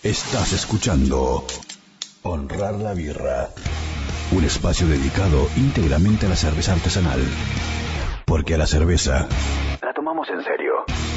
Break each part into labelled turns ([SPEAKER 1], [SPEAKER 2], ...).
[SPEAKER 1] Estás escuchando Honrar la Birra, un espacio dedicado íntegramente a la cerveza artesanal, porque a la cerveza la tomamos en serio.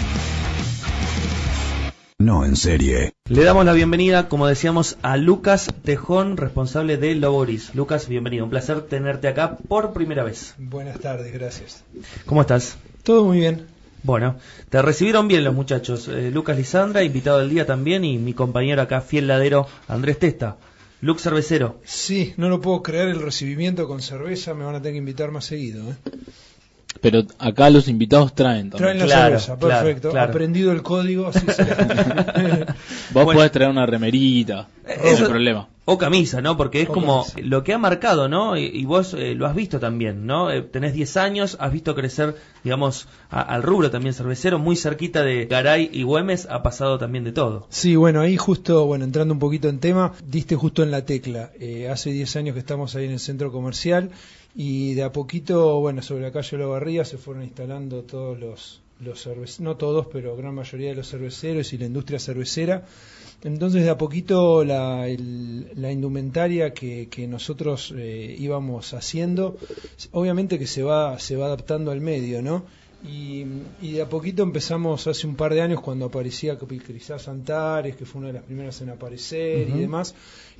[SPEAKER 1] No en serie.
[SPEAKER 2] Le damos la bienvenida, como decíamos, a Lucas Tejón, responsable de Lobo Gris. Lucas, bienvenido, un placer tenerte acá por primera vez.
[SPEAKER 3] Buenas tardes, gracias.
[SPEAKER 2] ¿Cómo estás?
[SPEAKER 3] Todo muy bien.
[SPEAKER 2] Bueno, te recibieron bien los muchachos. Lucas Lisandra, invitado del día también, y mi compañero acá, fiel ladero, Andrés Testa. Lux Cervecero.
[SPEAKER 3] Sí, no lo puedo creer el recibimiento con cerveza, me van a tener que invitar más seguido, ¿eh?
[SPEAKER 4] Pero acá los invitados traen también.
[SPEAKER 3] Traen la cerveza, perfecto.
[SPEAKER 2] Claro.
[SPEAKER 3] Aprendido el código, así será.
[SPEAKER 4] Vos podés traer una remerita, no hay problema.
[SPEAKER 2] O camisa, ¿no? Porque es
[SPEAKER 3] O
[SPEAKER 2] como
[SPEAKER 3] camisa.
[SPEAKER 2] lo que ha marcado, ¿no? Y vos lo has visto también, ¿no? Tenés 10 años, has visto crecer, digamos, al rubro también cervecero, muy cerquita de Garay y Güemes, ha pasado también de todo.
[SPEAKER 3] Sí, bueno, ahí justo, bueno, entrando un poquito en tema, diste justo en la tecla. Hace 10 años que estamos ahí en el centro comercial y de a poquito, bueno, sobre la calle Olavarría se fueron instalando todos los cerveceros, no todos, pero gran mayoría de los cerveceros y la industria cervecera. Entonces de a poquito la indumentaria que nosotros íbamos haciendo, obviamente que se va adaptando al medio, ¿no? Y de a poquito empezamos hace un par de años cuando aparecía quizás Antares, que fue una de las primeras en aparecer y demás,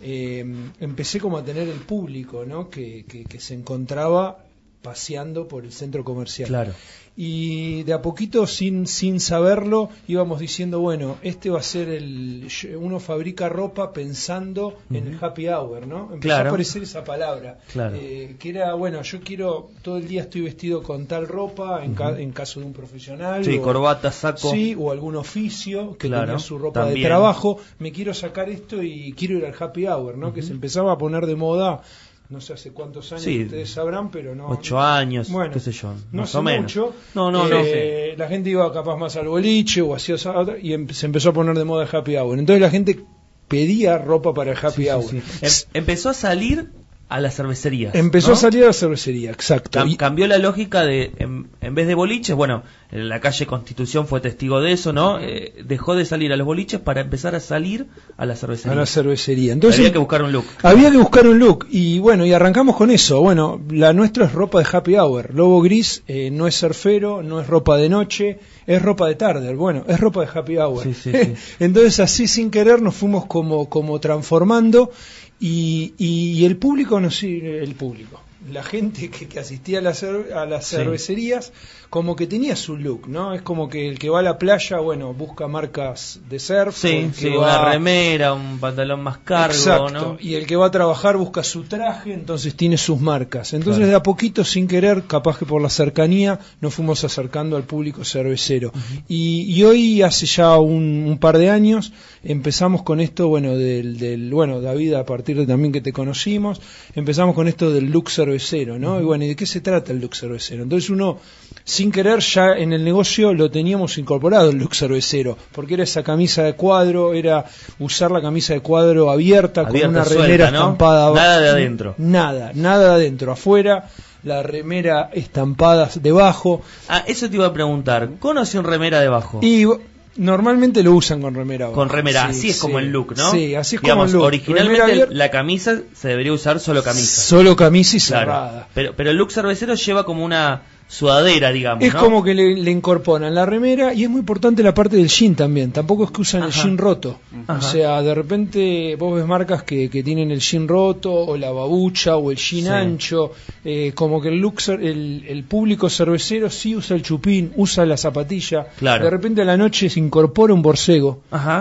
[SPEAKER 3] empecé como a tener el público, ¿no? que se encontraba paseando por el centro comercial.
[SPEAKER 2] Claro.
[SPEAKER 3] Y de a poquito, sin saberlo, íbamos diciendo, bueno, este va a ser uno fabrica ropa pensando en el happy hour, ¿no? Empezó a aparecer esa palabra, que era, bueno, yo quiero, todo el día estoy vestido con tal ropa, en caso de un profesional.
[SPEAKER 2] Sí,
[SPEAKER 3] o,
[SPEAKER 2] corbata, saco.
[SPEAKER 3] Sí, o algún oficio que tenía su ropa
[SPEAKER 2] también
[SPEAKER 3] de trabajo, me quiero sacar esto y quiero ir al happy hour, ¿no? Que se empezaba a poner de moda. No sé hace cuántos años ustedes sabrán, pero no.
[SPEAKER 2] 8 años,
[SPEAKER 3] bueno,
[SPEAKER 2] qué sé yo,
[SPEAKER 3] no
[SPEAKER 2] más
[SPEAKER 3] sé
[SPEAKER 2] o menos.
[SPEAKER 3] Mucho.
[SPEAKER 2] No.
[SPEAKER 3] La gente iba capaz más al boliche o hacía otra, y se empezó a poner de moda el happy hour. Entonces la gente pedía ropa para el happy hour.
[SPEAKER 2] Sí. Empezó a salir a las cervecerías.
[SPEAKER 3] Empezó a salir a la cervecería, exacto.
[SPEAKER 2] Cambió la lógica de, en vez de boliches, bueno, la calle Constitución fue testigo de eso, ¿no? Dejó de salir a los boliches para empezar a salir a la cervecería.
[SPEAKER 3] A la cervecería. Entonces,
[SPEAKER 2] había que buscar un look.
[SPEAKER 3] Había que buscar un look y bueno, y arrancamos con eso. Bueno, la nuestra es ropa de happy hour. Lobo Gris no es surfero, no es ropa de noche, es ropa de tarde. Bueno, es ropa de happy hour.
[SPEAKER 2] Sí.
[SPEAKER 3] Entonces así sin querer nos fuimos como transformando y el público la gente que asistía a las cervecerías como que tenía su look, ¿no? Es como que el que va a la playa, bueno, busca marcas de surf,
[SPEAKER 2] una remera, un pantalón más cargo,
[SPEAKER 3] exacto,
[SPEAKER 2] ¿no?
[SPEAKER 3] Y el que va a trabajar busca su traje, entonces tiene sus marcas. Entonces de a poquito, sin querer, capaz que por la cercanía, nos fuimos acercando al público cervecero. Y hoy, hace ya un par de años, empezamos con esto, bueno, bueno, David, a partir de también que te conocimos, empezamos con esto del look cervecero, ¿no? Y bueno, ¿y de qué se trata el look cervecero? Entonces uno, sin querer, ya en el negocio lo teníamos incorporado el look cervecero, porque era esa camisa de cuadro, era usar la camisa de cuadro abierta con una remera estampada.
[SPEAKER 2] Nada de adentro.
[SPEAKER 3] Nada de adentro, afuera, la remera estampada debajo.
[SPEAKER 2] Eso te iba a preguntar, ¿con o sin remera debajo?
[SPEAKER 3] Y normalmente lo usan con remera abajo.
[SPEAKER 2] Con remera, así es como el look, ¿no?
[SPEAKER 3] Sí, así es
[SPEAKER 2] digamos,
[SPEAKER 3] como el look.
[SPEAKER 2] Originalmente la camisa se debería usar solo camisa.
[SPEAKER 3] Solo camisa y cerrada.
[SPEAKER 2] Pero el look cervecero lleva como una sudadera, digamos,
[SPEAKER 3] es
[SPEAKER 2] ¿no?
[SPEAKER 3] como que le incorporan la remera y es muy importante la parte del jean también. Tampoco es que usan el jean roto. O sea, de repente vos ves marcas que tienen el jean roto o la babucha o el jean ancho. Como que el público cervecero sí usa el chupín, usa la zapatilla.
[SPEAKER 2] Claro.
[SPEAKER 3] De repente a la noche se incorpora un borcego.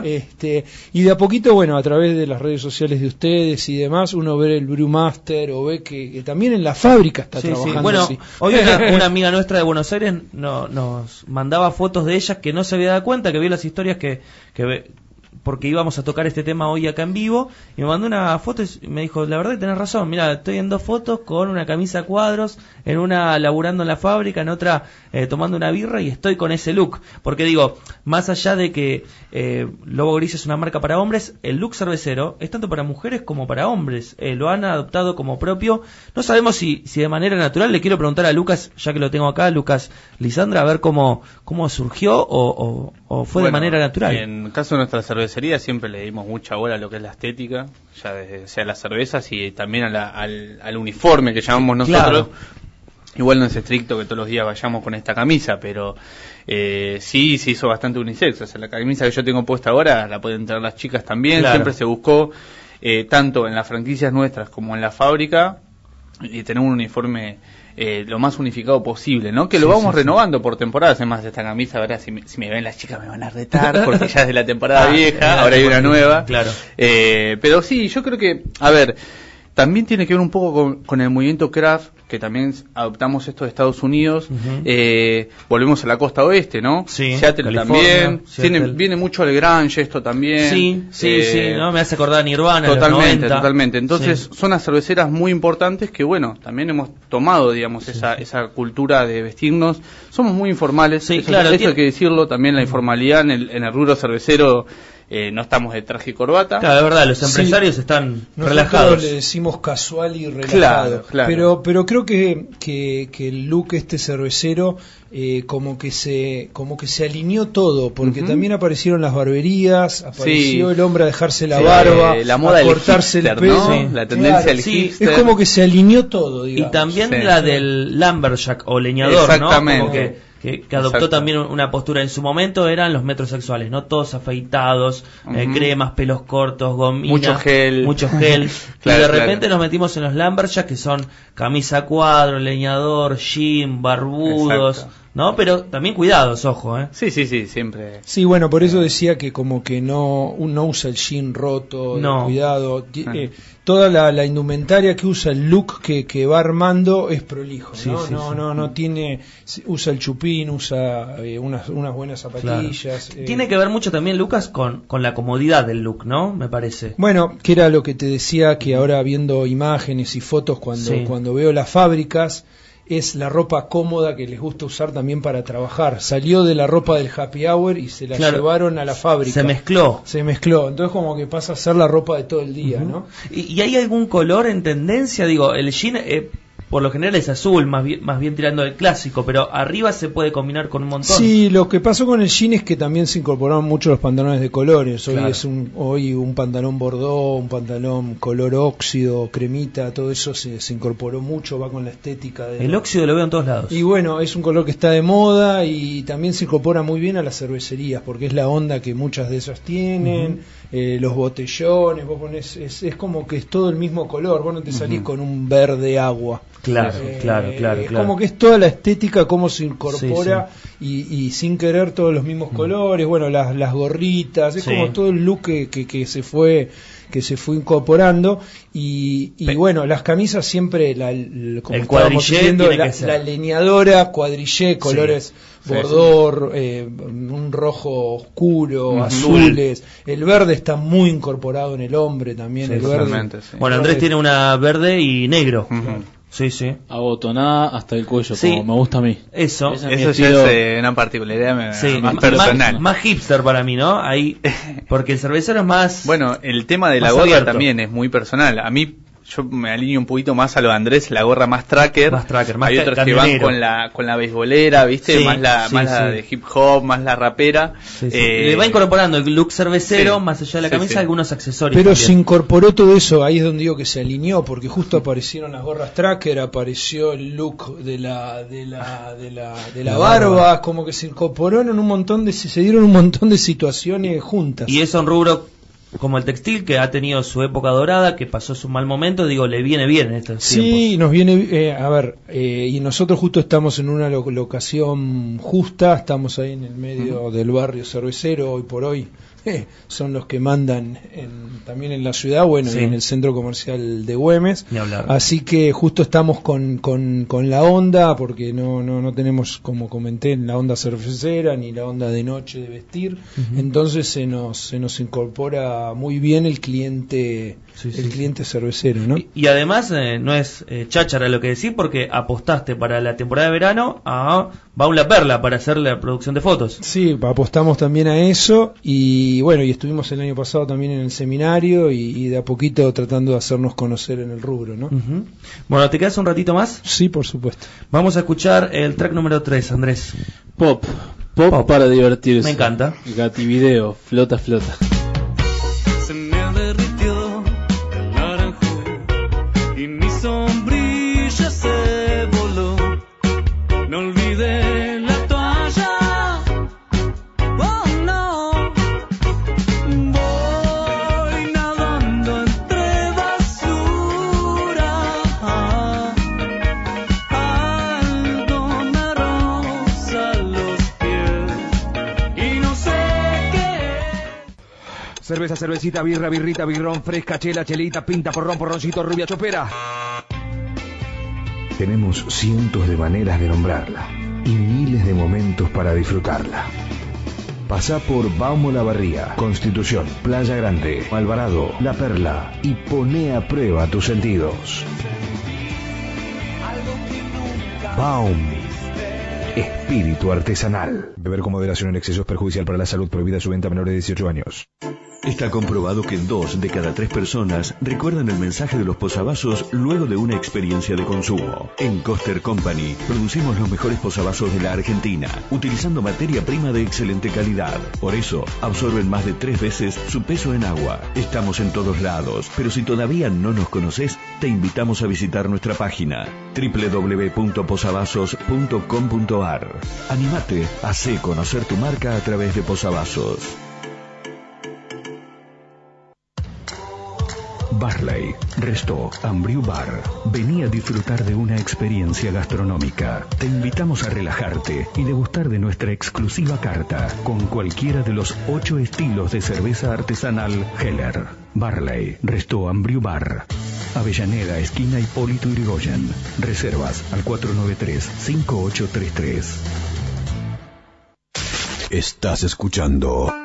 [SPEAKER 3] Y de a poquito, bueno, a través de las redes sociales de ustedes y demás, uno ve el Brewmaster o ve que tambien en la fábrica está trabajando.
[SPEAKER 2] Bueno,
[SPEAKER 3] así.
[SPEAKER 2] hoy una amiga nuestra de Buenos Aires nos mandaba fotos de ella que no se había dado cuenta, que vio las historias que porque íbamos a tocar este tema hoy acá en vivo, y me mandó una foto y me dijo, la verdad que tenés razón, mira, estoy en 2 fotos con una camisa a cuadros, en una laburando en la fábrica, en otra tomando una birra, y estoy con ese look, porque digo, más allá de que Lobo Gris es una marca para hombres, el look cervecero es tanto para mujeres como para hombres, lo han adoptado como propio. No sabemos si de manera natural. Le quiero preguntar a Lucas, ya que lo tengo acá, Lucas Lisandra, a ver cómo surgió o fue de manera natural.
[SPEAKER 5] En caso de nuestra cervecería, cervecería siempre le dimos mucha bola a lo que es la estética, ya desde sea las cervezas y también al uniforme que llamamos nosotros. Claro. Igual no es estricto que todos los días vayamos con esta camisa, pero sí se hizo bastante unisex. O sea, la camisa que yo tengo puesta ahora la pueden tener las chicas también. Claro. Siempre se buscó, tanto en las franquicias nuestras como en la fábrica, y tener un uniforme lo más unificado posible, ¿no? Que lo vamos renovando por temporadas. Además, esta camisa, ahora si me ven las chicas me van a retar, porque ya es de la temporada vieja, ahora hay una nueva. Claro. Pero sí, yo creo que, a ver, también tiene que ver un poco con el movimiento craft, que también adoptamos esto de Estados Unidos. Volvemos a la costa oeste, ¿no? Sí, Seattle también. Viene mucho el grunge esto también.
[SPEAKER 2] Sí, ¿no? Me hace acordar a Nirvana.
[SPEAKER 5] Totalmente. Entonces, son las cerveceras muy importantes que, bueno, también hemos tomado, digamos, esa cultura de vestirnos. Somos muy informales. Sí, claro. Eso hay que decirlo, también la informalidad en el rubro cervecero. No estamos de traje y corbata.
[SPEAKER 2] Claro, es verdad, los empresarios están relajados.
[SPEAKER 3] Nosotros le decimos casual y relajado. Claro. Pero creo que el look cervecero como que se alineó todo, porque también aparecieron las barberías, apareció el hombre a dejarse la barba,
[SPEAKER 5] la moda
[SPEAKER 3] a cortarse el pelo,
[SPEAKER 5] ¿no? La tendencia al hipster.
[SPEAKER 3] Es como que se alineó todo, digamos.
[SPEAKER 2] Y también la del lumberjack o leñador,
[SPEAKER 5] exactamente,
[SPEAKER 2] ¿no? Como que adoptó también una postura. En su momento eran los metrosexuales, ¿no? Todos afeitados, cremas, pelos cortos, gomina, mucho gel. Claro, y de repente nos metimos en los lumberjacks, que son camisa a cuadro, leñador, jean, barbudos. Exacto. ¿No? Pero también cuidados, ojo, ¿eh?
[SPEAKER 5] Sí, siempre.
[SPEAKER 3] Sí, bueno, por eso decía que como que no usa el jean roto, cuidado. Toda la indumentaria que usa, el look que va armando es prolijo, ¿no? No tiene, usa el chupín, usa unas buenas zapatillas.
[SPEAKER 2] Claro. Tiene que ver mucho también, Lucas, con la comodidad del look, ¿no? Me parece.
[SPEAKER 3] Bueno, que era lo que te decía, que ahora viendo imágenes y fotos cuando veo las fábricas, es la ropa cómoda que les gusta usar también para trabajar. Salió de la ropa del happy hour y se la llevaron a la fábrica.
[SPEAKER 2] Se mezcló.
[SPEAKER 3] Entonces como que pasa a ser la ropa de todo el día, ¿no?
[SPEAKER 2] ¿Y hay algún color en tendencia? Digo, el jean por lo general es azul, más bien tirando al clásico, pero arriba se puede combinar con un montón.
[SPEAKER 3] Sí, lo que pasó con el jean es que también se incorporaron mucho los pantalones de colores. Hoy un pantalón bordó, un pantalón color óxido, cremita, todo eso se incorporó mucho, va con la estética.
[SPEAKER 2] El óxido lo veo en todos lados.
[SPEAKER 3] Y bueno, es un color que está de moda y también se incorpora muy bien a las cervecerías, porque es la onda que muchas de esas tienen. Los botellones, vos ponés, es como que es todo el mismo color, vos no te salís con un verde agua.
[SPEAKER 2] Claro.
[SPEAKER 3] Es como que es toda la estética, cómo se incorpora y sin querer todos los mismos colores, bueno, las gorritas, es como todo el look que se fue incorporando y bueno, las camisas siempre como
[SPEAKER 2] el cuadrillé
[SPEAKER 3] la leñadora, cuadrillé, colores bordor, un rojo oscuro, azules, el verde está muy incorporado en el hombre también, el verde.
[SPEAKER 2] Bueno, Andrés tiene una verde y negro. Sí.
[SPEAKER 4] Abotonada hasta el cuello, como me gusta a mí.
[SPEAKER 2] Eso
[SPEAKER 5] ya es una particularidad más personal.
[SPEAKER 2] Más hipster para mí, ¿no? Ahí, porque el cervecero es más...
[SPEAKER 5] Bueno, el tema de la gorra también es muy personal. A mí, yo me alineo un poquito más a lo de Andrés, la gorra más tracker.
[SPEAKER 2] Más
[SPEAKER 5] hay otros que van con la beisbolera, ¿viste? Más la de hip hop, más la rapera.
[SPEAKER 2] Le va incorporando el look cervecero, más allá de la camisa, algunos accesorios.
[SPEAKER 3] Pero también se incorporó todo eso, ahí es donde digo que se alineó, porque justo aparecieron las gorras tracker, apareció el look de la barba, como que se incorporó en se dieron un montón de situaciones juntas.
[SPEAKER 2] Y eso en rubro como el textil, que ha tenido su época dorada, que pasó su mal momento, le viene bien en estos tiempos.
[SPEAKER 3] Sí, nos viene, y nosotros justo estamos en una locación justa, estamos ahí en el medio del barrio cervecero, hoy por hoy. Son los que mandan también en la ciudad, y en el centro comercial de Güemes. Así que justo estamos con la onda, porque no tenemos, como comenté, la onda cervecera ni la onda de noche de vestir. Entonces se nos incorpora muy bien el cliente cliente cervecero, ¿no?
[SPEAKER 2] Y además no es cháchara lo que decís, porque apostaste para la temporada de verano a Baula Perla para hacer la producción de fotos.
[SPEAKER 3] Sí, apostamos también a eso y bueno, y estuvimos el año pasado también en el seminario y de a poquito tratando de hacernos conocer en el rubro, ¿no?
[SPEAKER 2] Bueno, ¿te quedas un ratito más?
[SPEAKER 3] Sí, por supuesto.
[SPEAKER 2] Vamos a escuchar el track número 3, Andrés.
[SPEAKER 4] Pop para divertirse.
[SPEAKER 2] Me encanta.
[SPEAKER 4] Gativideo, flota.
[SPEAKER 6] cerveza, cervecita, birra, birrita, birrón, fresca, chela, chelita, pinta, porrón, porroncito, rubia, chopera.
[SPEAKER 1] Tenemos cientos de maneras de nombrarla y miles de momentos para disfrutarla. Pasá por Baum Olavarría, Constitución, Playa Grande, Alvarado, La Perla y poné a prueba tus sentidos. Baum. Espíritu artesanal. Beber con moderación en exceso es perjudicial para la salud. Prohibida su venta a menores de 18 años.
[SPEAKER 7] Está comprobado que 2 de cada 3 personas recuerdan el mensaje de los posavasos luego de una experiencia de consumo. En Coster Company producimos los mejores posavasos de la Argentina, utilizando materia prima de excelente calidad. Por eso, absorben más de 3 veces su peso en agua. Estamos en todos lados, pero si todavía no nos conoces, te invitamos a visitar nuestra página www.posavasos.com.ar. Anímate, hacé conocer tu marca a través de posavasos.
[SPEAKER 1] Barley, Resto, Brew Bar. Vení a disfrutar de una experiencia gastronómica. Te invitamos a relajarte y degustar de nuestra exclusiva carta con cualquiera de los 8 estilos de cerveza artesanal Heller. Barley, Resto, Brew Bar. Avellaneda, esquina Hipólito Yrigoyen. Reservas al 493-5833. Estás escuchando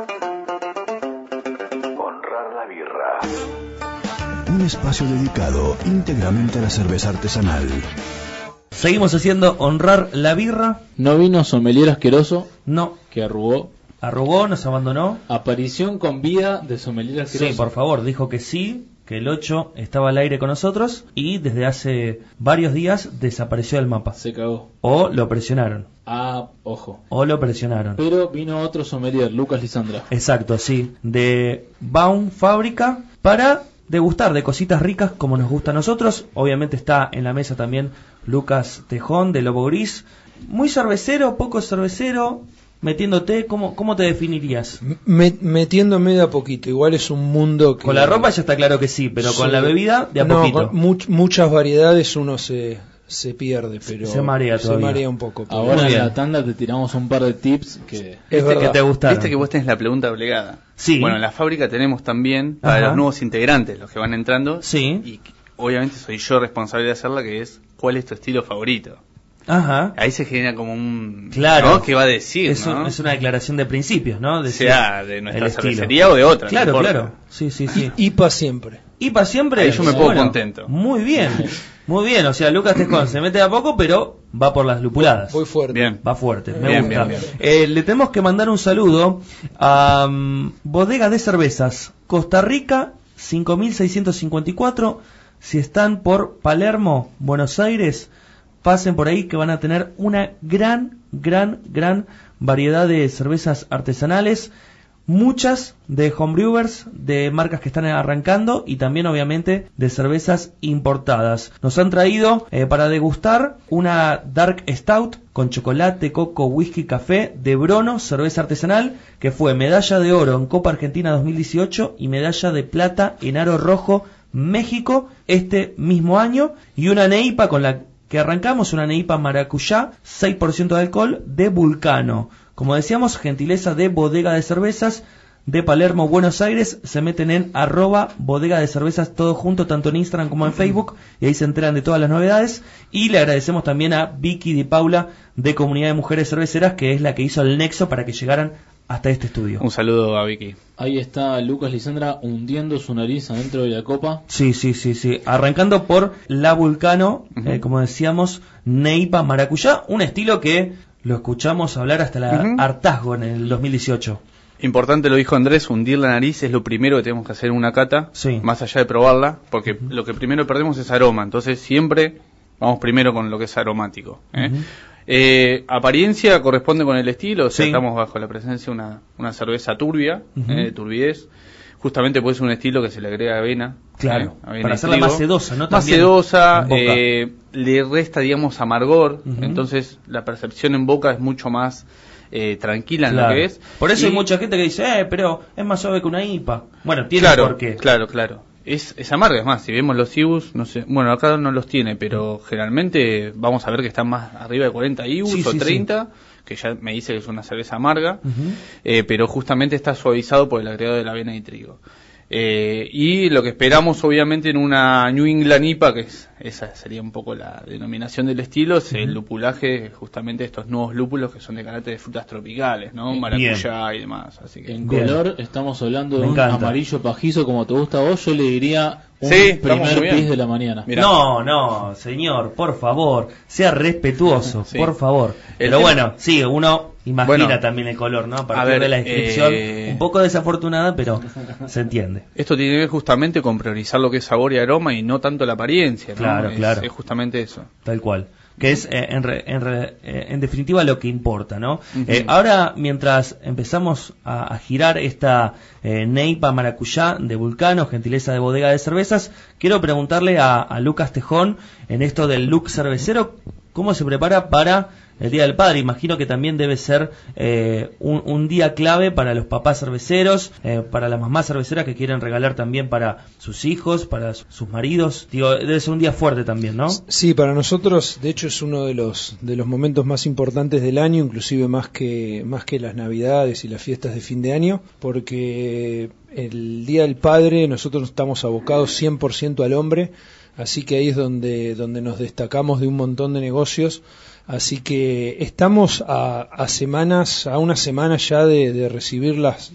[SPEAKER 1] un espacio dedicado íntegramente a la cerveza artesanal.
[SPEAKER 2] Seguimos haciendo Honrar la Birra.
[SPEAKER 4] No vino sommelier asqueroso.
[SPEAKER 2] No.
[SPEAKER 4] Que arrugó.
[SPEAKER 2] Arrugó, nos abandonó.
[SPEAKER 4] Aparición con vida de sommelier asqueroso.
[SPEAKER 2] Sí, por favor, dijo que sí, que el 8 estaba al aire con nosotros y desde hace varios días desapareció del mapa.
[SPEAKER 4] Se cagó.
[SPEAKER 2] O lo presionaron.
[SPEAKER 4] Ah, ojo.
[SPEAKER 2] O lo presionaron.
[SPEAKER 4] Pero vino otro sommelier, Lucas Lisandra.
[SPEAKER 2] Exacto, sí. De Baum Fábrica para degustar de cositas ricas como nos gusta a nosotros. Obviamente está en la mesa también Lucas Tejón de Lobo Gris. Muy cervecero, poco cervecero, metiéndote, ¿cómo te definirías?
[SPEAKER 3] Metiéndome de a poquito, igual es un mundo que...
[SPEAKER 2] Con la ropa ya está claro que sí, pero
[SPEAKER 3] sí,
[SPEAKER 2] con la bebida de a poquito.
[SPEAKER 3] Con muchas variedades uno se pierde, pero
[SPEAKER 2] se marea todavía.
[SPEAKER 3] Se marea un poco.
[SPEAKER 4] Ahora en la tanda te tiramos un par de tips que
[SPEAKER 5] te gustaron. Viste que vos tenés la pregunta obligada.
[SPEAKER 2] Sí.
[SPEAKER 5] Bueno, en la fábrica tenemos también para los nuevos integrantes, los que van entrando.
[SPEAKER 2] Sí.
[SPEAKER 5] Y obviamente soy yo responsable de hacerla, que es ¿cuál es tu estilo favorito?
[SPEAKER 2] Ajá.
[SPEAKER 5] Ahí se genera como un...
[SPEAKER 2] Claro.
[SPEAKER 5] ¿no? ¿Qué va a decir?
[SPEAKER 2] Es una declaración de principios, ¿no?
[SPEAKER 5] Sea de nuestra cervecería o de otra.
[SPEAKER 2] Claro,
[SPEAKER 5] no
[SPEAKER 2] claro. Sí.
[SPEAKER 3] IPA siempre.
[SPEAKER 2] IPA siempre.
[SPEAKER 5] Ahí yo me pongo contento.
[SPEAKER 2] Muy bien. Muy bien. O sea, Lucas Tejón se mete de a poco, pero va por las lupuladas.
[SPEAKER 3] Voy fuerte.
[SPEAKER 5] Bien.
[SPEAKER 2] Va fuerte. Me gusta.
[SPEAKER 5] Bien.
[SPEAKER 2] Le tenemos que mandar un saludo a Bodega de Cervezas Costa Rica 5654. Si están por Palermo, Buenos Aires, pasen por ahí que van a tener una gran variedad de cervezas artesanales, muchas de homebrewers, de marcas que están arrancando y también obviamente de cervezas importadas. Nos han traído para degustar una Dark Stout con chocolate, coco, whisky, café de Brono, cerveza artesanal, que fue medalla de oro en Copa Argentina 2018 y medalla de plata en Aro Rojo México este mismo año, y una neipa con la que arrancamos, una neipa maracuyá, 6% de alcohol, de Vulcano. Como decíamos, gentileza de Bodega de Cervezas de Palermo, Buenos Aires. Se meten en @bodega de cervezas todo junto, tanto en Instagram como en Facebook, y ahí se enteran de todas las novedades. Y le agradecemos también a Vicky Di Paula de Comunidad de Mujeres Cerveceras, que es la que hizo el nexo para que llegaran hasta este estudio.
[SPEAKER 5] Un saludo a Vicky.
[SPEAKER 4] Ahí está Lucas Lisandra hundiendo su nariz adentro de la copa.
[SPEAKER 2] Sí. Arrancando por la Vulcano, como decíamos, neipa maracuyá, un estilo que lo escuchamos hablar hasta la hartazgo en el 2018.
[SPEAKER 5] Importante, lo dijo Andrés, hundir la nariz es lo primero que tenemos que hacer en una cata, más allá de probarla, porque lo que primero perdemos es aroma, entonces siempre vamos primero con lo que es aromático. Apariencia corresponde con el estilo, o sea, estamos bajo la presencia de una cerveza turbia, turbidez, justamente puede ser un estilo que se le agrega avena.
[SPEAKER 2] Claro,
[SPEAKER 5] avena
[SPEAKER 2] para hacerla más sedosa, ¿no?
[SPEAKER 5] Más sedosa, le resta, digamos, amargor, entonces la percepción en boca es mucho más tranquila en lo que es.
[SPEAKER 2] Por eso hay mucha gente que dice, pero es más suave que una IPA. Bueno, tiene por qué.
[SPEAKER 5] Claro. es amarga. Es más, si vemos los IBUs, no sé, bueno, acá no los tiene, pero generalmente vamos a ver que están más arriba de 40 IBUs o 30, que ya me dice que es una cerveza amarga, pero justamente está suavizado por el agregado de la avena y trigo. Y lo que esperamos obviamente en una New England IPA, que esa sería un poco la denominación del estilo, es el lupulaje justamente de estos nuevos lúpulos que son de carácter de frutas tropicales, ¿no? Maracuyá y demás. Así que
[SPEAKER 4] en color estamos hablando de un amarillo pajizo como te gusta a vos. Yo le diría un primer pis de la mañana.
[SPEAKER 2] Mirá. No, señor, por favor, sea respetuoso, por favor. Pero bueno, sí, uno imagina también el color, ¿no? A partir de la descripción, un poco desafortunada, pero se entiende.
[SPEAKER 5] Esto tiene que ver justamente con priorizar lo que es sabor y aroma y no tanto la apariencia, ¿no?
[SPEAKER 2] Claro.
[SPEAKER 5] Es justamente eso.
[SPEAKER 2] Tal cual. Que es en definitiva lo que importa, ¿no? Ahora, mientras empezamos a girar esta Neipa Maracuyá de Vulcano, gentileza de Bodega de Cervezas, quiero preguntarle a Lucas Tejón, en esto del look cervecero, ¿cómo se prepara para el Día del Padre? Imagino que también debe ser un día clave para los papás cerveceros, para las mamás cerveceras que quieren regalar también para sus hijos, para sus maridos. Digo, debe ser un día fuerte también, ¿no?
[SPEAKER 3] Sí, para nosotros, de hecho, es uno de los momentos más importantes del año, inclusive más que las Navidades y las fiestas de fin de año, porque el Día del Padre nosotros estamos abocados 100% al hombre, así que ahí es donde nos destacamos de un montón de negocios. Así que estamos a una semana ya de recibir los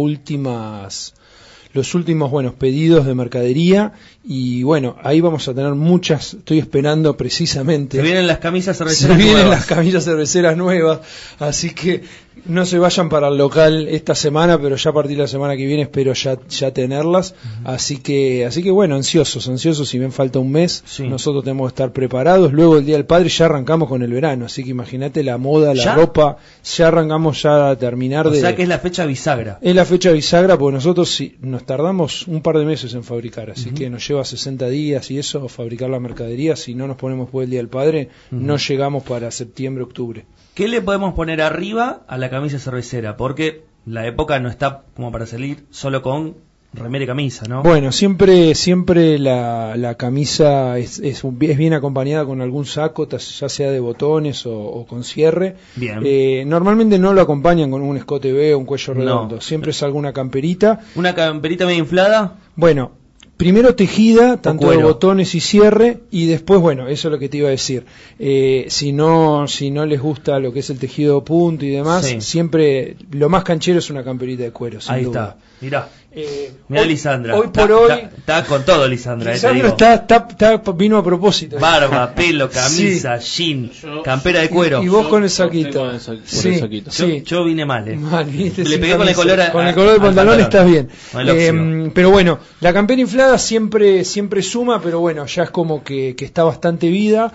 [SPEAKER 3] últimos pedidos de mercadería, y bueno, ahí vamos a tener muchas. Estoy esperando precisamente.
[SPEAKER 2] Se vienen las camisas cerveceras
[SPEAKER 3] nuevas, así que no se vayan para el local esta semana, pero ya a partir de la semana que viene espero ya tenerlas. Así que bueno, ansiosos, si bien falta un mes, nosotros tenemos que estar preparados. Luego el Día del Padre ya arrancamos con el verano, así que imagínate la moda, la ropa, ya arrancamos ya a terminar
[SPEAKER 2] o sea que es la fecha bisagra.
[SPEAKER 3] Es la fecha bisagra, porque nosotros nos tardamos un par de meses en fabricar, así que nos lleva 60 días y eso, fabricar la mercadería. Si no nos ponemos después del Día del Padre, no llegamos para septiembre, octubre.
[SPEAKER 2] ¿Qué le podemos poner arriba a la camisa cervecera? Porque la época no está como para salir solo con remera y camisa, ¿no?
[SPEAKER 3] Bueno, siempre la camisa es bien acompañada con algún saco, ya sea de botones o con cierre.
[SPEAKER 2] Bien.
[SPEAKER 3] Normalmente no lo acompañan con un escote B o un cuello redondo, siempre es alguna camperita.
[SPEAKER 2] ¿Una camperita medio inflada?
[SPEAKER 3] Bueno, primero tejida, tanto de botones y cierre, y después, bueno, eso es lo que te iba a decir. Si no les gusta lo que es el tejido punto y demás, siempre lo más canchero es una camperita de cuero, sin duda.
[SPEAKER 2] Está, mirá. Mirá Lisandra.
[SPEAKER 3] Hoy por hoy
[SPEAKER 2] está con todo Lisandra.
[SPEAKER 3] Lisandra vino a propósito.
[SPEAKER 2] Barba, pelo, camisa, jean, campera de cuero.
[SPEAKER 3] Y vos con el saquito.
[SPEAKER 2] Yo vine mal.
[SPEAKER 3] Le
[SPEAKER 2] pegué con el color
[SPEAKER 3] del pantalón, estás bien. Pero bueno, la campera inflada siempre suma, pero bueno, ya es como que está bastante vista.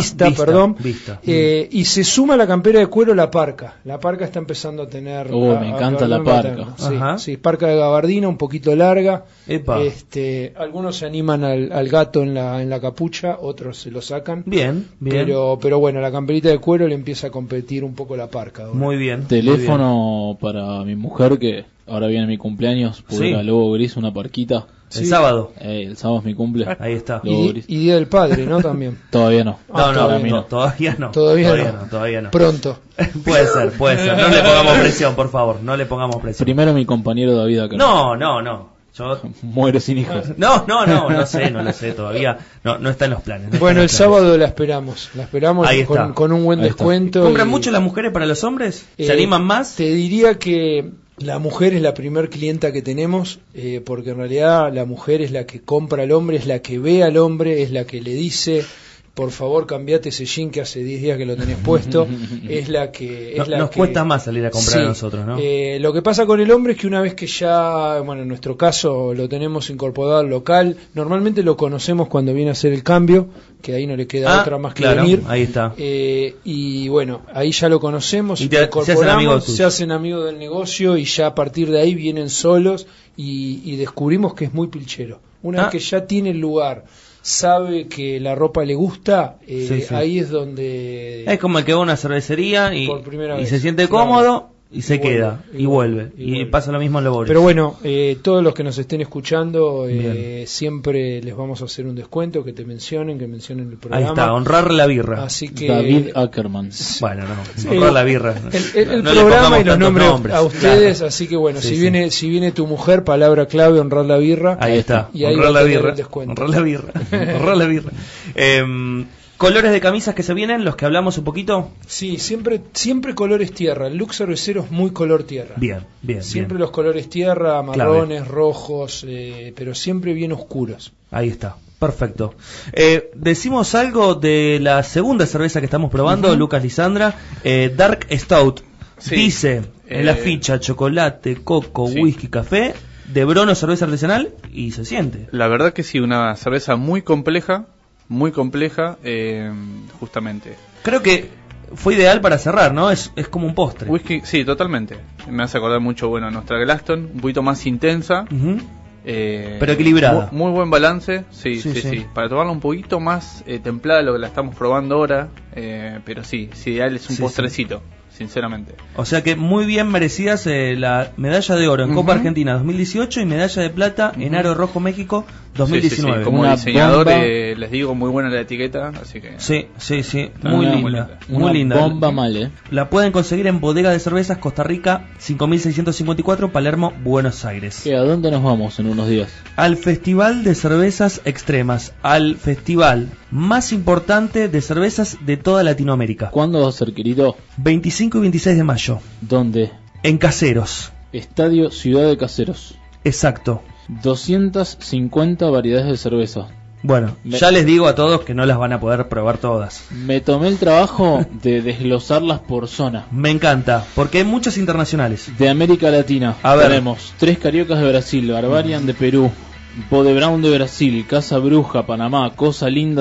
[SPEAKER 3] Y se suma la campera de cuero la parca. La parca está empezando a tener.
[SPEAKER 4] Me encanta la parca.
[SPEAKER 3] Sí, parca de gabardina, un poquito larga.
[SPEAKER 2] Epa.
[SPEAKER 3] Algunos se animan al gato en la capucha, otros se lo sacan.
[SPEAKER 2] Bien.
[SPEAKER 3] Pero bueno, la camperita de cuero le empieza a competir un poco la parca. ¿No?
[SPEAKER 2] Muy bien.
[SPEAKER 4] Teléfono para mi mujer, que ahora viene mi cumpleaños, pública Lobo Gris, una parquita.
[SPEAKER 2] El sábado.
[SPEAKER 4] El sábado es mi cumple.
[SPEAKER 2] Ahí está.
[SPEAKER 3] Y Día del Padre, ¿no? También.
[SPEAKER 4] Todavía no.
[SPEAKER 2] Todavía no.
[SPEAKER 3] Pronto.
[SPEAKER 2] Puede ser. No le pongamos presión, por favor. No le pongamos presión.
[SPEAKER 4] Primero mi compañero David acá.
[SPEAKER 2] No. Yo
[SPEAKER 4] muero sin hijos.
[SPEAKER 2] No lo sé todavía. No está en los planes.
[SPEAKER 3] Bueno, el sábado la esperamos con un buen descuento.
[SPEAKER 2] ¿Compran mucho las mujeres para los hombres? ¿Se animan más?
[SPEAKER 3] Te diría que la mujer es la primer clienta que tenemos, porque en realidad la mujer es la que compra al hombre, es la que ve al hombre, es la que le dice: por favor, cambiate ese jean que hace 10 días que lo tenés puesto. Es la que...
[SPEAKER 2] Nos cuesta más salir a comprar a nosotros, ¿no?
[SPEAKER 3] Lo que pasa con el hombre es que una vez que ya, bueno, en nuestro caso lo tenemos incorporado al local, normalmente lo conocemos cuando viene a hacer el cambio, que ahí no le queda otra más que venir.
[SPEAKER 2] Ahí está.
[SPEAKER 3] Y bueno, ahí ya lo conocemos,
[SPEAKER 2] y se
[SPEAKER 3] hacen amigos del negocio, y ya a partir de ahí vienen solos y descubrimos que es muy pilchero. Una vez que ya tiene el lugar, sabe que la ropa le gusta, ahí es donde...
[SPEAKER 2] Es como el que va a una cervecería y
[SPEAKER 3] por primera vez,
[SPEAKER 2] se siente cómodo, y se queda, y vuelve. Y pasa lo mismo en Labores.
[SPEAKER 3] Pero bueno, todos los que nos estén escuchando, siempre les vamos a hacer un descuento, que mencionen el programa.
[SPEAKER 2] Ahí está, honrar la birra.
[SPEAKER 3] Así que
[SPEAKER 4] David Ackerman.
[SPEAKER 2] Bueno, no, honrar la birra.
[SPEAKER 3] El no programa y los nombres a ustedes, claro. Así que bueno, si viene tu mujer, palabra clave, honrar la birra.
[SPEAKER 2] Ahí está,
[SPEAKER 3] y ahí
[SPEAKER 2] honrar la birra. Honrar la birra. Honrar la birra. ¿Colores de camisas que se vienen, los que hablamos un poquito?
[SPEAKER 3] Sí, siempre colores tierra. El look cervecero es muy color tierra.
[SPEAKER 2] Bien.
[SPEAKER 3] Siempre los colores tierra, marrones, rojos, pero siempre bien oscuros.
[SPEAKER 2] Ahí está, perfecto. Decimos algo de la segunda cerveza que estamos probando, Lucas Lisandra, Dark Stout. Sí. Dice en la ficha chocolate, coco, whisky, café, de Brono, cerveza artesanal, y se siente.
[SPEAKER 5] La verdad que sí, una cerveza muy compleja, justamente.
[SPEAKER 2] Creo que fue ideal para cerrar, ¿no? Es como un postre.
[SPEAKER 5] Whisky, sí, totalmente. Me hace acordar mucho, a nuestra Glaston, un poquito más intensa.
[SPEAKER 2] Pero equilibrada.
[SPEAKER 5] Muy buen balance, sí. Para tomarla un poquito más templada, lo que la estamos probando ahora. Pero sí, ideal es un postrecito. Sinceramente.
[SPEAKER 2] O sea que muy bien merecidas la medalla de oro en Copa Argentina 2018 y medalla de plata en Aro Rojo México 2019.
[SPEAKER 5] Sí. Como diseñador les digo, muy buena la etiqueta, así que...
[SPEAKER 2] Sí. Muy linda.
[SPEAKER 4] Bomba mal,
[SPEAKER 2] La pueden conseguir en Bodega de Cervezas Costa Rica 5654, Palermo, Buenos Aires.
[SPEAKER 4] ¿A dónde nos vamos en unos días?
[SPEAKER 2] Al Festival de Cervezas Extremas, al festival más importante de cervezas de toda Latinoamérica.
[SPEAKER 4] ¿Cuándo va a ser, querido?
[SPEAKER 2] 25 y 26 de mayo.
[SPEAKER 4] ¿Dónde?
[SPEAKER 2] En Caseros.
[SPEAKER 4] Estadio Ciudad de Caseros.
[SPEAKER 2] Exacto.
[SPEAKER 4] 250 variedades de cerveza.
[SPEAKER 2] Bueno, ya les digo a todos que no las van a poder probar todas.
[SPEAKER 4] Me tomé el trabajo de desglosarlas por zona.
[SPEAKER 2] Me encanta, porque hay muchas internacionales.
[SPEAKER 4] De América Latina. Tenemos 3 cariocas de Brasil, Barbarian de Perú, Bode Brown de Brasil, Casa Bruja, Panamá, Cosa Linda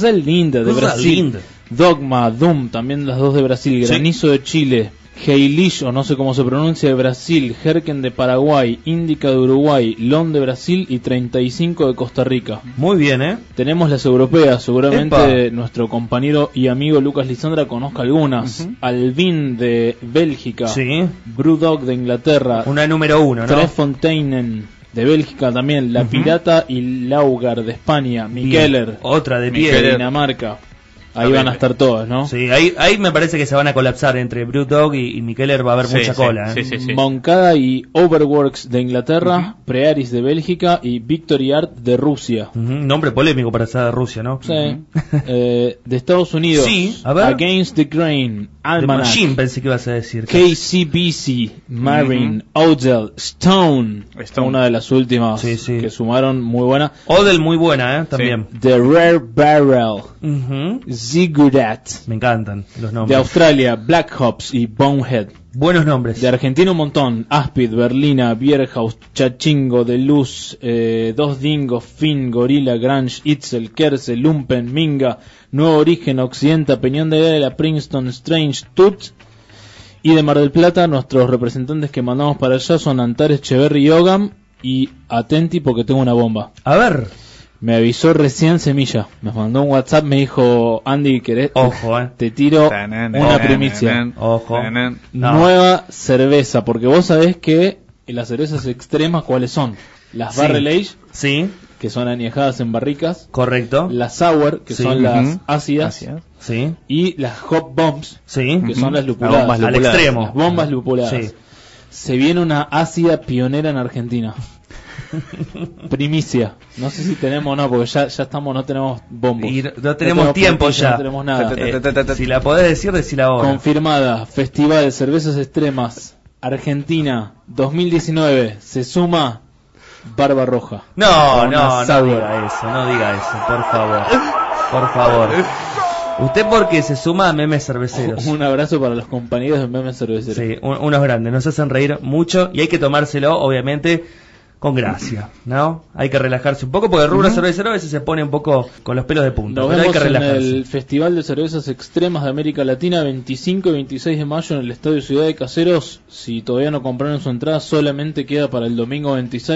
[SPEAKER 4] de Brasil, Dogma, Doom, también las 2 de Brasil, Granizo de Chile, Heilish, o no sé cómo se pronuncia, de Brasil, Herken de Paraguay, Índica de Uruguay, Lon de Brasil y 35 de Costa Rica.
[SPEAKER 2] Muy bien,
[SPEAKER 4] Tenemos las europeas, seguramente nuestro compañero y amigo Lucas Lisandra conozca algunas. Alvin de Bélgica, Brewdog de Inglaterra,
[SPEAKER 2] una número 1, ¿no?
[SPEAKER 4] Trefontainen de Bélgica también, La Pirata y Laugar de España, Mikkeller,
[SPEAKER 2] otra de
[SPEAKER 4] de Dinamarca. Ahí van a estar todos, ¿no?
[SPEAKER 2] Sí, ahí me parece que se van a colapsar entre Brewdog y Mikkeller, va a haber mucha cola.
[SPEAKER 4] Sí. Moncada y Overworks de Inglaterra, Prearis de Bélgica y Victory Art de Rusia.
[SPEAKER 2] Nombre polémico para ser de Rusia, ¿no?
[SPEAKER 4] Sí. De Estados Unidos,
[SPEAKER 2] a ver.
[SPEAKER 4] Against the Grain, Almanac,
[SPEAKER 2] The Machine pensé que ibas a decir.
[SPEAKER 4] KCBC, Marine, Odell, Stone, una de las últimas que sumaron, muy buena.
[SPEAKER 2] Odell muy buena, también.
[SPEAKER 4] The Rare Barrel, Zigurat.
[SPEAKER 2] Me encantan los nombres.
[SPEAKER 4] De Australia, Black Hops y Bonehead.
[SPEAKER 2] Buenos nombres.
[SPEAKER 4] De Argentina un montón: Aspid, Berlina, Bierhaus, Chachingo, De Luz, Dos Dingos, Finn, Gorila, Grange, Itzel, Kerse, Lumpen, Minga, Nuevo Origen, Occidenta, Peñón de Vela, Princeton, Strange, Tuts. Y de Mar del Plata, nuestros representantes que mandamos para allá son Antares, Cheverry y Ogam. Y atenti porque tengo una bomba.
[SPEAKER 2] A ver.
[SPEAKER 4] Me avisó recién Semilla, me mandó un WhatsApp, me dijo: Andy, ¿querés?
[SPEAKER 2] Ojo,
[SPEAKER 4] te tiro una primicia.
[SPEAKER 2] Ojo.
[SPEAKER 4] Nueva cerveza, porque vos sabés que las cervezas extremas, ¿cuáles son? Las Barrel Age, que son añejadas en barricas.
[SPEAKER 2] Correcto.
[SPEAKER 4] Las Sour, que son las ácidas.
[SPEAKER 2] Sí.
[SPEAKER 4] Y las Hop Bombs, que son las lupuladas.
[SPEAKER 2] Al extremo.
[SPEAKER 4] Las bombas lupuladas.
[SPEAKER 2] Sí.
[SPEAKER 4] Se viene una ácida pionera en Argentina. Primicia. No sé si tenemos o no, porque ya estamos, no tenemos bombos.
[SPEAKER 2] Y no tenemos tiempo ya.
[SPEAKER 4] No tenemos nada.
[SPEAKER 2] Si la podés decir, decila ahora.
[SPEAKER 4] Confirmada. Festival de Cervezas Extremas Argentina 2019. Se suma Barba Roja.
[SPEAKER 2] No diga eso, por favor. Usted porque se suma a Memes Cerveceros.
[SPEAKER 4] Un abrazo para los compañeros de Memes Cerveceros.
[SPEAKER 2] Sí, unos grandes, nos hacen reír mucho y hay que tomárselo, obviamente, con gracia, ¿no? Hay que relajarse un poco porque el rubro cervecero a veces se pone un poco con los pelos de punta.
[SPEAKER 4] Nos
[SPEAKER 2] pero
[SPEAKER 4] vemos
[SPEAKER 2] hay que relajarse.
[SPEAKER 4] en el Festival de Cervezas Extremas de América Latina 25 y 26 de mayo en el Estadio Ciudad de Caseros. Si todavía no compraron su entrada, solamente queda para el domingo 26.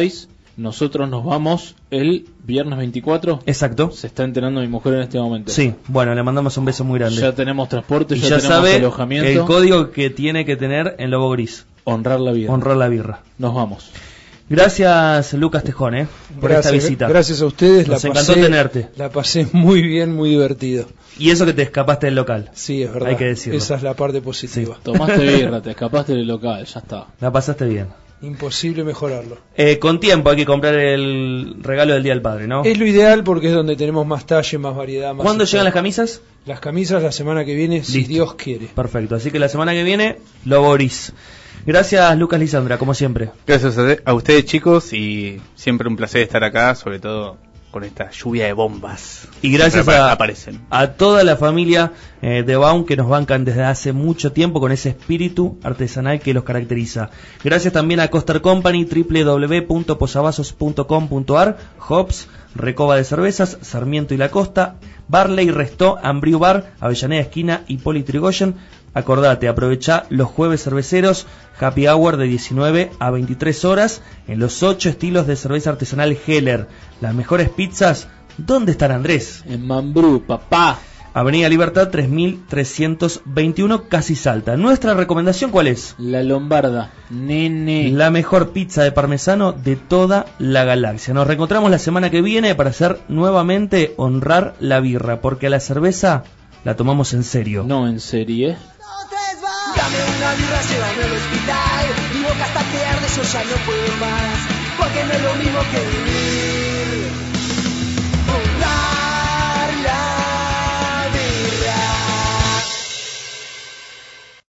[SPEAKER 4] Nosotros nos vamos el viernes 24.
[SPEAKER 2] Exacto.
[SPEAKER 4] Se está enterando mi mujer en este momento.
[SPEAKER 2] Sí, bueno, le mandamos un beso muy grande.
[SPEAKER 4] Ya tenemos transporte,
[SPEAKER 2] y
[SPEAKER 4] ya tenemos
[SPEAKER 2] sabe
[SPEAKER 4] alojamiento.
[SPEAKER 2] El código que tiene que tener en Lobo Gris.
[SPEAKER 4] Honrar la birra.
[SPEAKER 2] Honrar la birra.
[SPEAKER 4] Nos vamos.
[SPEAKER 2] Gracias, Lucas Tejón, por esta visita.
[SPEAKER 3] Gracias a ustedes.
[SPEAKER 2] Nos encantó tenerte.
[SPEAKER 3] La pasé muy bien, muy divertido.
[SPEAKER 2] Y eso que te escapaste del local.
[SPEAKER 3] Sí, es verdad.
[SPEAKER 2] Hay que decirlo.
[SPEAKER 3] Esa es la parte positiva.
[SPEAKER 2] Sí.
[SPEAKER 4] Tomaste birra, te escapaste del local, ya está.
[SPEAKER 2] La pasaste bien.
[SPEAKER 3] Imposible mejorarlo.
[SPEAKER 2] Con tiempo hay que comprar el regalo del Día del Padre, ¿no?
[SPEAKER 3] Es lo ideal porque es donde tenemos más talle, más variedad. Más
[SPEAKER 2] ¿Cuándo llegan las camisas?
[SPEAKER 3] Las camisas la semana que viene, si Dios quiere.
[SPEAKER 2] Perfecto, así que la semana que viene, Lobo Gris. Gracias, Lucas Lisandra, como siempre.
[SPEAKER 5] Gracias a ustedes, chicos, y siempre un placer estar acá, sobre todo con esta lluvia de bombas.
[SPEAKER 2] Y gracias
[SPEAKER 5] aparecen.
[SPEAKER 2] a toda la familia de Baum que nos bancan desde hace mucho tiempo con ese espíritu artesanal que los caracteriza. Gracias también a Coster Company, www.posavasos.com.ar, Hops, Recoba de Cervezas, Sarmiento y La Costa, Barley, Restó, Ambriu Bar, Avellaneda Esquina y Politrigoyen. Acordate, aprovecha los jueves cerveceros, happy hour de 19 a 23 horas en los 8 estilos de cerveza artesanal Heller. Las mejores pizzas, ¿dónde están, Andrés?
[SPEAKER 4] En Mambrú, papá.
[SPEAKER 2] Avenida Libertad 3321, casi Salta. ¿Nuestra recomendación cuál es?
[SPEAKER 4] La Lombarda, nene.
[SPEAKER 2] La mejor pizza de parmesano de toda la galaxia. Nos reencontramos la semana que viene para hacer nuevamente honrar la birra, porque a la cerveza la tomamos en serio.
[SPEAKER 4] No en serie.
[SPEAKER 8] Dame una birra, llévame al hospital. Mi boca está que arde, yo ya no puedo más. Porque no es lo mismo que vivir.